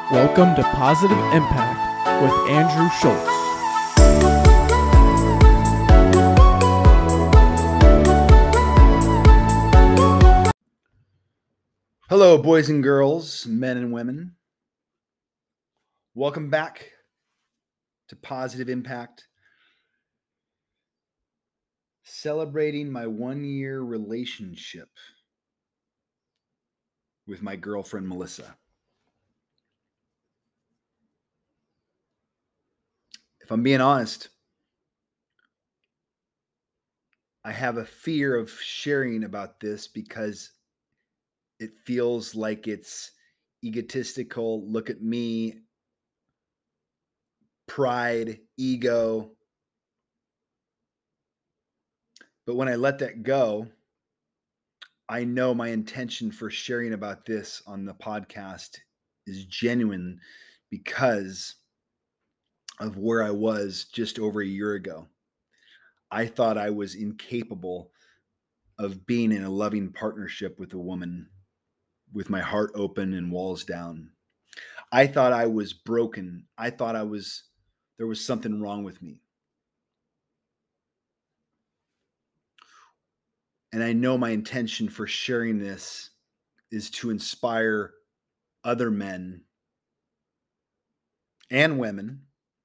Welcome to Positive Impact with Andrew Schultz. Hello, boys and girls, men and women. Welcome back to Positive Impact. Celebrating my 1-year relationship with my girlfriend, Melissa. If I'm being honest, I have a fear of sharing about this because it feels like it's egotistical. Look at me, pride, ego. But when I let that go, I know my intention for sharing about this on the podcast is genuine because of where I was just over a year ago. I thought I was incapable of being in a loving partnership with a woman with my heart open and walls down. I thought I was broken. I thought there was something wrong with me. And I know my intention for sharing this is to inspire other men and women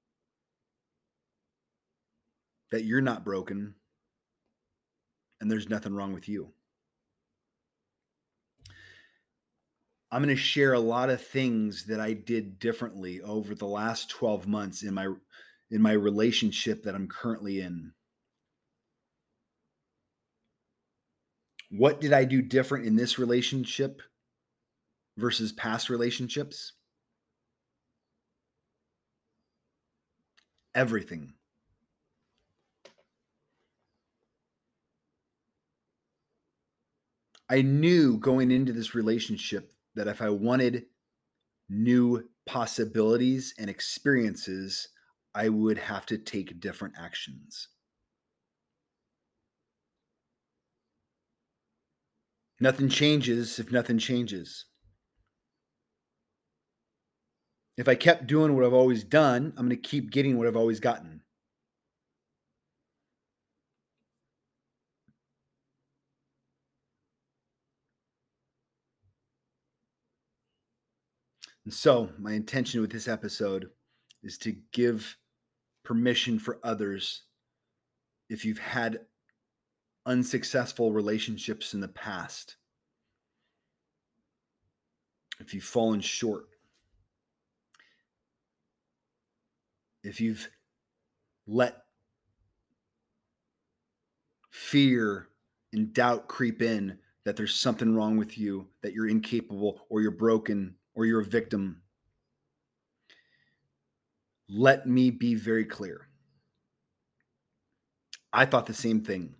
that you're not broken and there's nothing wrong with you. I'm going to share a lot of things that I did differently over the last 12 months in my relationship that I'm currently in. What did I do different in this relationship versus past relationships? Everything. I knew going into this relationship that if I wanted new possibilities and experiences, I would have to take different actions. Nothing changes if nothing changes. If I kept doing what I've always done, I'm going to keep getting what I've always gotten. And so my intention with this episode is to give permission for others if you've had unsuccessful relationships in the past, if you've fallen short, if you've let fear and doubt creep in that there's something wrong with you, that you're incapable or you're broken or you're a victim, let me be very clear. I thought the same thing.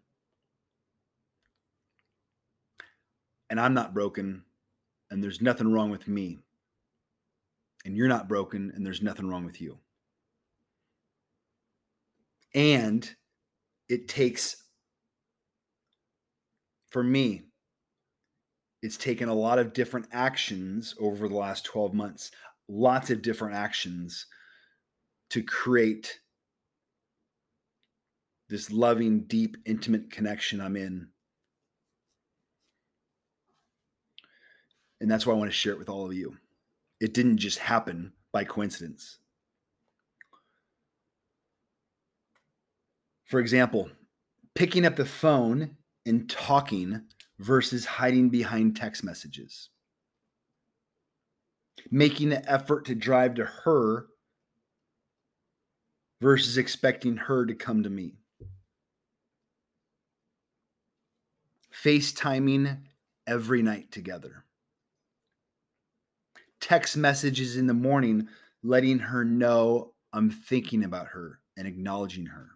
And I'm not broken, and there's nothing wrong with me. And you're not broken, and there's nothing wrong with you. And it takes, for me, it's taken a lot of different actions over the last 12 months, lots of different actions to create this loving, deep, intimate connection I'm in. And that's why I want to share it with all of you. It didn't just happen by coincidence. For example, picking up the phone and talking versus hiding behind text messages. Making the effort to drive to her versus expecting her to come to me. FaceTiming every night together. Text messages in the morning, letting her know I'm thinking about her and acknowledging her.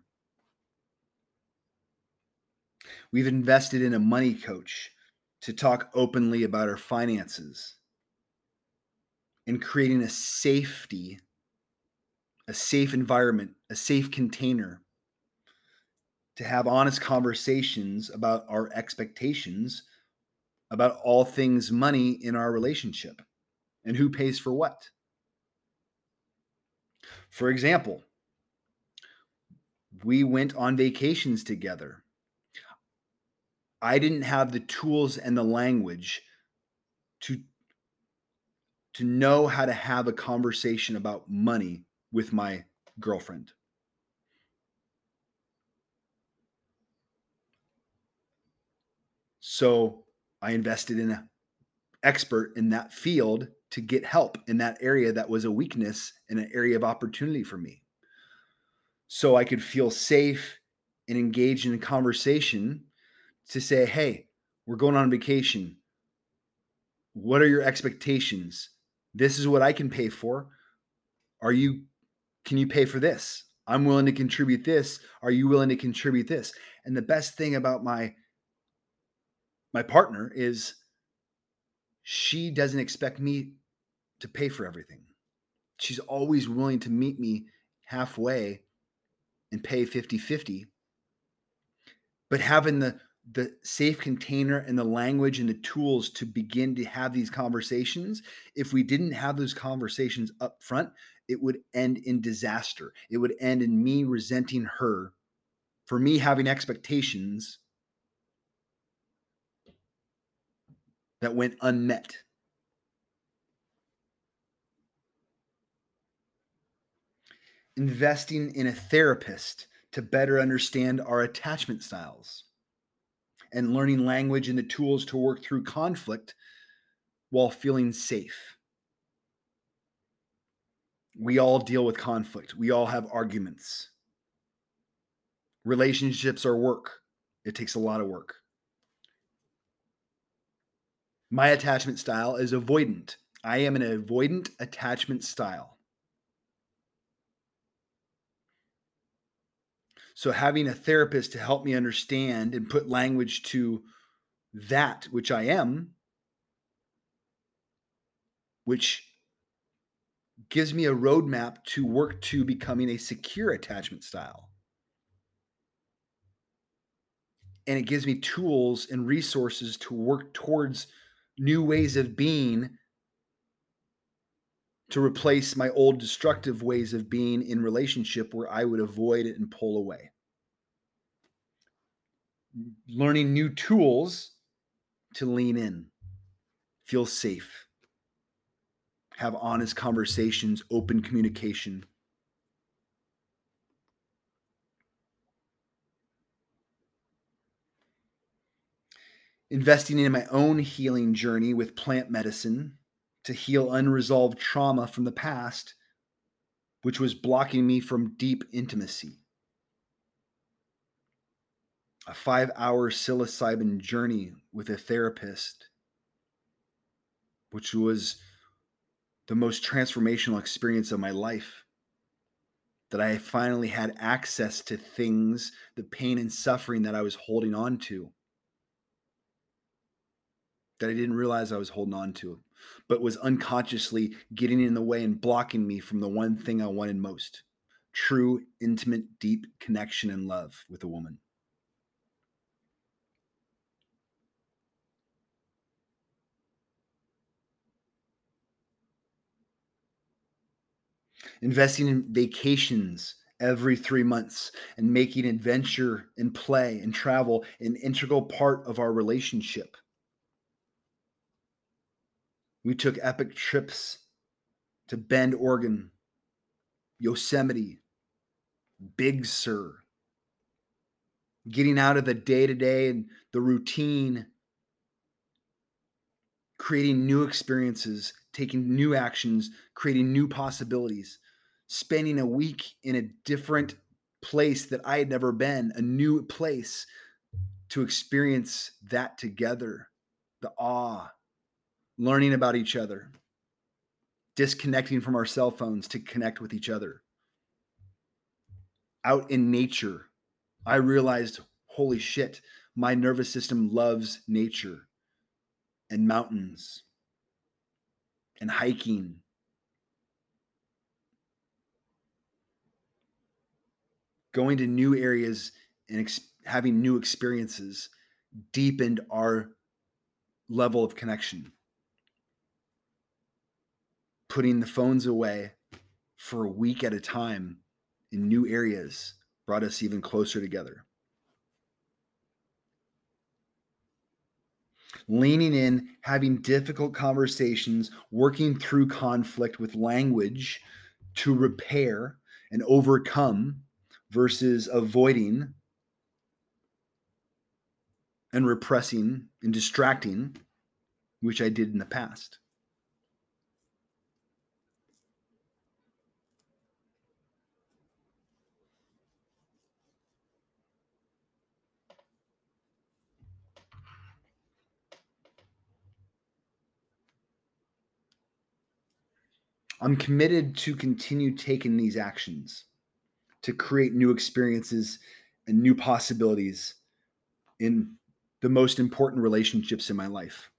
We've invested in a money coach to talk openly about our finances and creating a safe environment, a safe container to have honest conversations about our expectations, about all things money in our relationship and who pays for what. For example, we went on vacations together. I didn't have the tools and the language to know how to have a conversation about money with my girlfriend. So I invested in an expert in that field to get help in that area that was a weakness and an area of opportunity for me. So I could feel safe and engage in a conversation to say, hey, we're going on vacation. What are your expectations? This is what I can pay for. Can you pay for this? I'm willing to contribute this. Are you willing to contribute this? And the best thing about my partner is she doesn't expect me to pay for everything. She's always willing to meet me halfway and pay 50-50. But having the safe container and the language and the tools to begin to have these conversations, if we didn't have those conversations up front, it would end in disaster. It would end in me resenting her for me having expectations that went unmet. Investing in a therapist to better understand our attachment styles and learning language and the tools to work through conflict while feeling safe. We all deal with conflict. We all have arguments. Relationships are work. It takes a lot of work. My attachment style is avoidant. I am an avoidant attachment style. So having a therapist to help me understand and put language to that which I am, which gives me a roadmap to work to becoming a secure attachment style. And it gives me tools and resources to work towards new ways of being to replace my old destructive ways of being in relationship where I would avoid it and pull away. Learning new tools to lean in, feel safe, have honest conversations, open communication. Investing in my own healing journey with plant medicine to heal unresolved trauma from the past, which was blocking me from deep intimacy. A 5-hour psilocybin journey with a therapist, which was the most transformational experience of my life. That I finally had access to things, the pain and suffering that I was holding on to, that I didn't realize I was holding on to, but was unconsciously getting in the way and blocking me from the one thing I wanted most: true, intimate, deep connection and love with a woman. Investing in vacations every 3 months and making adventure and play and travel an integral part of our relationship. We took epic trips to Bend, Oregon, Yosemite, Big Sur, getting out of the day-to-day and the routine, creating new experiences, taking new actions, creating new possibilities, spending a week in a different place that I had never been, a new place to experience that together, the awe, learning about each other, disconnecting from our cell phones to connect with each other. Out in nature, I realized, holy shit, my nervous system loves nature and mountains and hiking. Going to new areas and having new experiences deepened our level of connection. Putting the phones away for a week at a time in new areas brought us even closer together. Leaning in, having difficult conversations, working through conflict with language to repair and overcome versus avoiding and repressing and distracting, which I did in the past. I'm committed to continue taking these actions to create new experiences and new possibilities in the most important relationships in my life.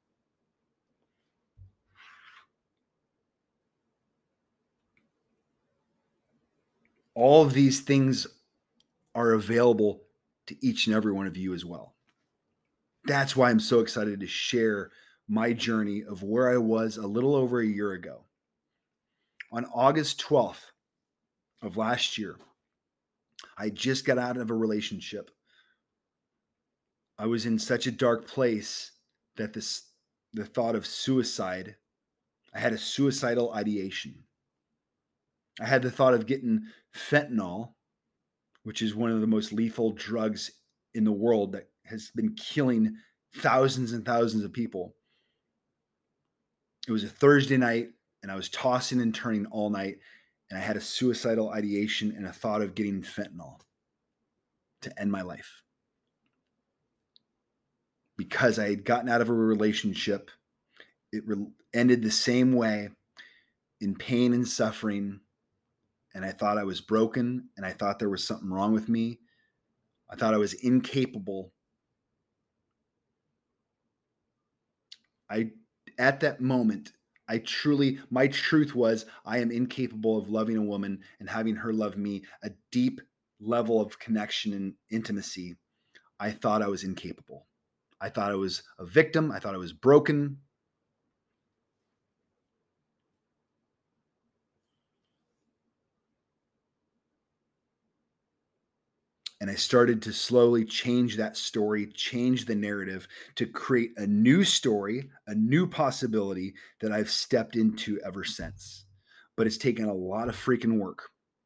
All of these things are available to each and every one of you as well. That's why I'm so excited to share my journey of where I was a little over a year ago. On August 12th of last year, I just got out of a relationship. I was in such a dark place that the thought of suicide, I had a suicidal ideation. I had the thought of getting fentanyl, which is one of the most lethal drugs in the world that has been killing thousands and thousands of people. It was a Thursday night, and I was tossing and turning all night, and I had a suicidal ideation and a thought of getting fentanyl to end my life. Because I had gotten out of a relationship, it ended the same way, in pain and suffering, and I thought I was broken, and I thought there was something wrong with me. I thought I was incapable. At that moment, my truth was, I am incapable of loving a woman and having her love me, a deep level of connection and intimacy. I thought I was incapable. I thought I was a victim. I thought I was broken. And I started to slowly change that story, change the narrative to create a new story, a new possibility that I've stepped into ever since. But it's taken a lot of freaking work,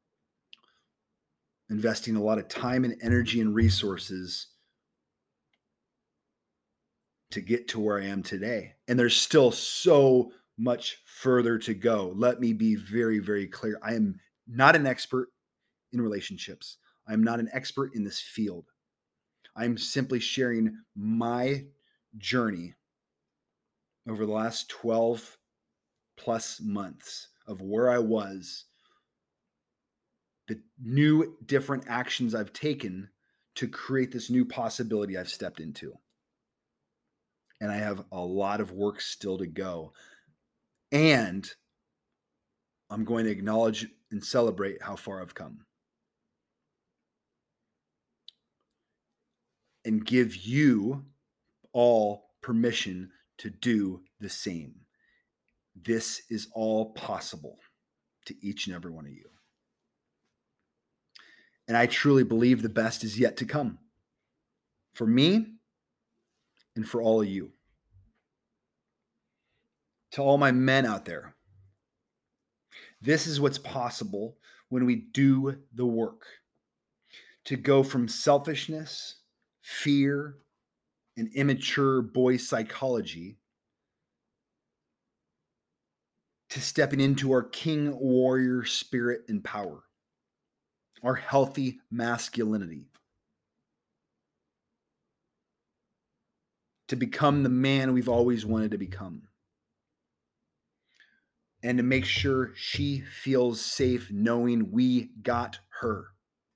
investing a lot of time and energy and resources to get to where I am today. And there's still so much further to go. Let me be very, very clear. I am not an expert in relationships. I'm not an expert in this field. I'm simply sharing my journey over the last 12 plus months of where I was, the new different actions I've taken to create this new possibility I've stepped into. And I have a lot of work still to go. And I'm going to acknowledge and celebrate how far I've come. And give you all permission to do the same. This is all possible to each and every one of you. And I truly believe the best is yet to come for me and for all of you. To all my men out there, this is what's possible when we do the work to go from selfishness, fear, and immature boy psychology to stepping into our king warrior spirit and power, our healthy masculinity, to become the man we've always wanted to become, and to make sure she feels safe knowing we got her.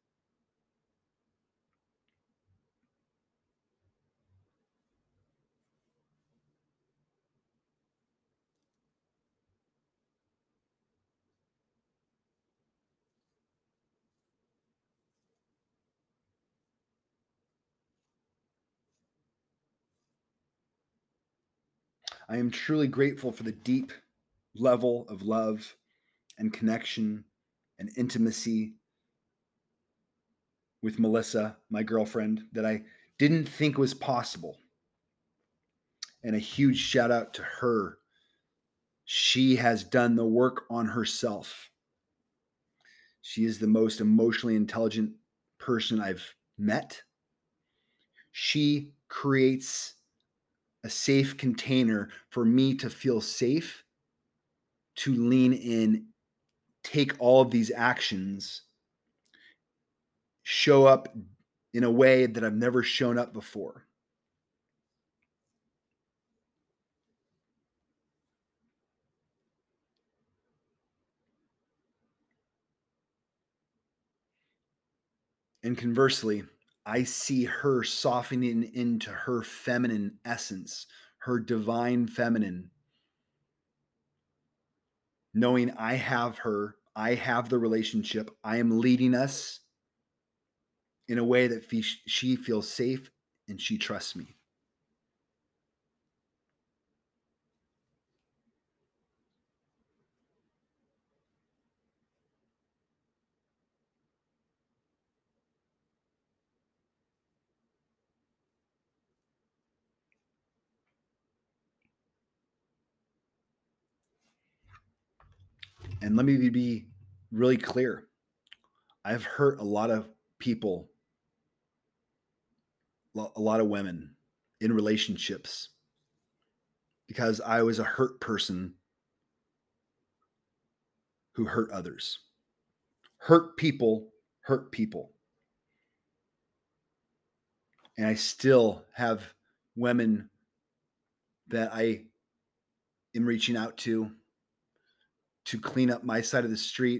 I am truly grateful for the deep level of love and connection and intimacy with Melissa, my girlfriend, that I didn't think was possible. And a huge shout out to her. She has done the work on herself. She is the most emotionally intelligent person I've met. She creates a safe container for me to feel safe, to lean in, take all of these actions, show up in a way that I've never shown up before. And conversely, I see her softening into her feminine essence, her divine feminine, knowing I have her, I have the relationship, I am leading us in a way that she feels safe and she trusts me. And let me be really clear. I've hurt a lot of people, a lot of women in relationships because I was a hurt person who hurt others. Hurt people hurt people. And I still have women that I am reaching out to clean up my side of the street,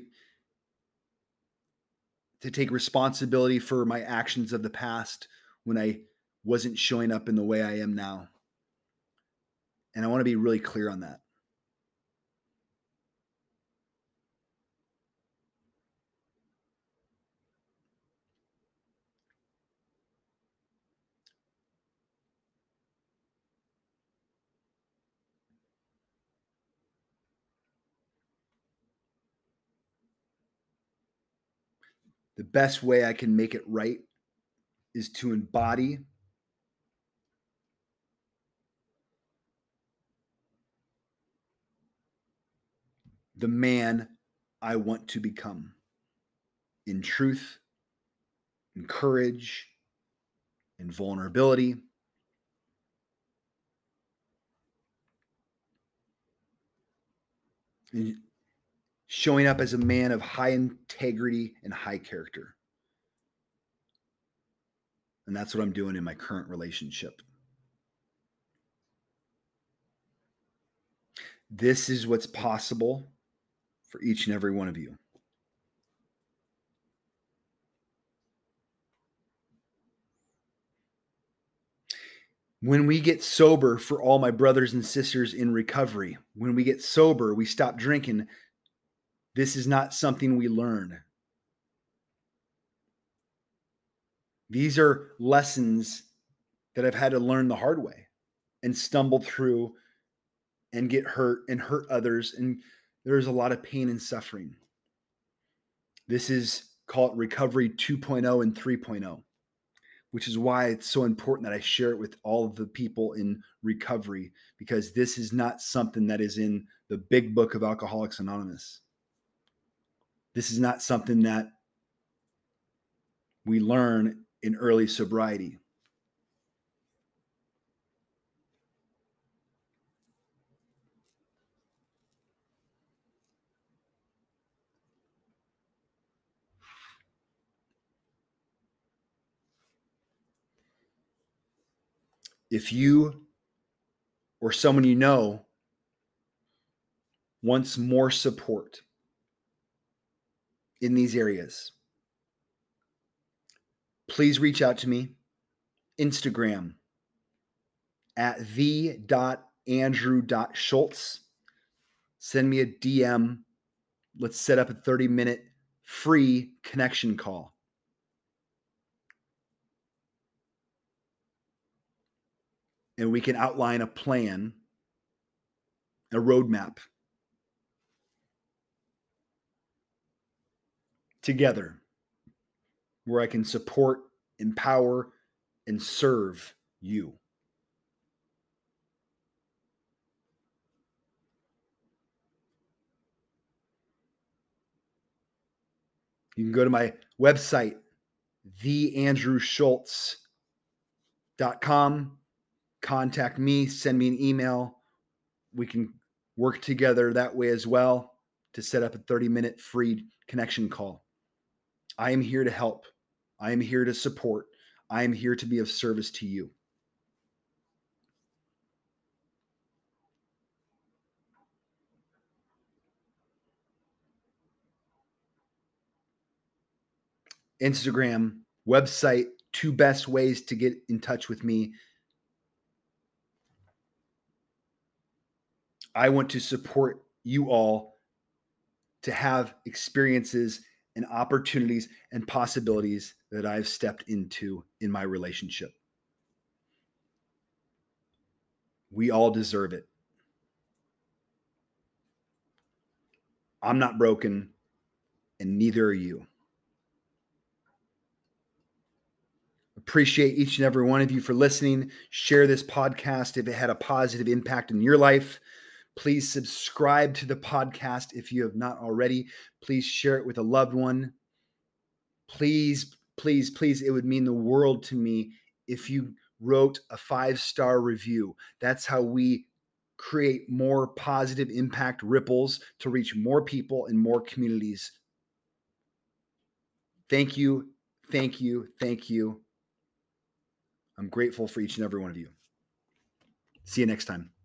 to take responsibility for my actions of the past when I wasn't showing up in the way I am now. And I want to be really clear on that. The best way I can make it right is to embody the man I want to become in truth, in courage, in vulnerability. And showing up as a man of high integrity and high character. And that's what I'm doing in my current relationship. This is what's possible for each and every one of you. When we get sober, for all my brothers and sisters in recovery, when we get sober, we stop drinking. This is not something we learn. These are lessons that I've had to learn the hard way and stumble through and get hurt and hurt others. And there's a lot of pain and suffering. This is called Recovery 2.0 and 3.0, which is why it's so important that I share it with all of the people in recovery, because this is not something that is in the big book of Alcoholics Anonymous. This is not something that we learn in early sobriety. If you or someone you know wants more support in these areas, please reach out to me. Instagram at the.andrew.schultz. Send me a DM. Let's set up a 30-minute free connection call. And we can outline a plan, a roadmap together where I can support, empower, and serve you. You can go to my website, theandrewschultz.com. Contact me, send me an email. We can work together that way as well to set up a 30-minute free connection call. I am here to help. I am here to support. I am here to be of service to you. Instagram, website, 2 best ways to get in touch with me. I want to support you all to have experiences and opportunities and possibilities that I've stepped into in my relationship. We all deserve it. I'm not broken, and neither are you. Appreciate each and every one of you for listening. Share this podcast if it had a positive impact in your life. Please subscribe to the podcast if you have not already. Please share it with a loved one. Please, please, please, it would mean the world to me if you wrote a 5-star review. That's how we create more positive impact ripples to reach more people and more communities. Thank you, thank you, thank you. I'm grateful for each and every one of you. See you next time.